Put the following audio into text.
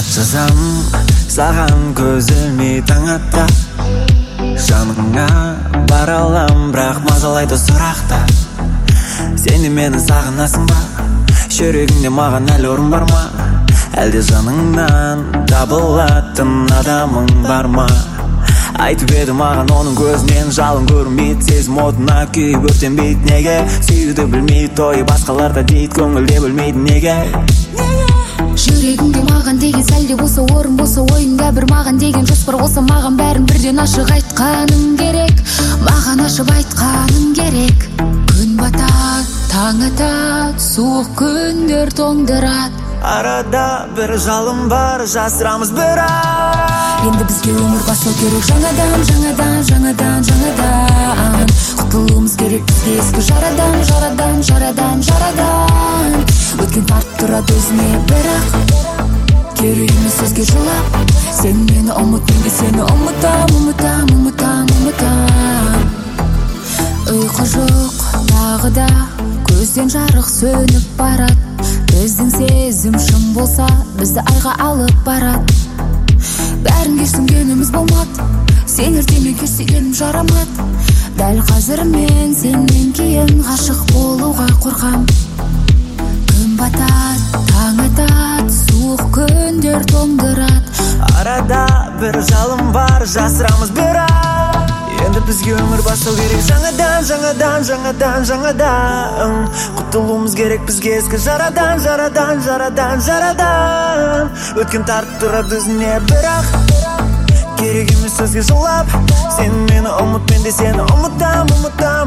жазам саған көз ілмей таң ата, жаныңа бара алам, бірақ мазалайды сұрақта. Сен де мені сағынасың ба? Жүрегіңде маған әлі орын бар ма? Әлде жаныңнан табылатын адамың бар ма? Айтып еді маған оның көзінен жалын көрінбейді, сезім отына күйіп өртенбейді неге? Сүйуді білмейді той басқаларда дейді, көңілде білмейді неге? Жүрегіңде маған деген сәлде болса, орын болса, ойында бір маған деген жоспар болса, маған бәрін бірден ашық айтқаның керек, маған ашып айтқаның керек. Күн батады, таң атады, суық күндер тоңдырады, арада бір жалын бар, жасырамыз бірақ. Енді бізге өмір бастау керек жаңадан, жаңадан, жаңадан, жаңадан. Құтылуымыз керек бізге ескі жарадан, жарадан, жарадан, жарадан. Өткен тартып тұрады өзіне бірақ керек емес сөзге жылап. Сен мені ұмыт, мен де сені ұмытам, ұмытам, ұмытам, ұмытам. Ұйқы жоқ тағы да, көзден жарық сөніп барады. Біздің сезім шын болса, бізді айға алып барады. Бәрін кешсінгеніміз болмады, сен ертемен кешсегенім жарамады. Дәл қазір мен сенен кейін ғашық болуға қорқам. Күн батады, таң атады, суық күндер тоңдырады, арада бір жалын бар, жасырамыз бірақ. Енді бізге өмір бастау керек жаңадан, жаңадан, жаңадан, жаңадан. Құтылуымыз керек бізге ескі жарадан, жарадан, жарадан, жарадан. Өткен тартып тұрады өзіне бірақ керек емес сөзге жылап. Сен мені ұмыт, мен де сені ұмытам, ұмытам.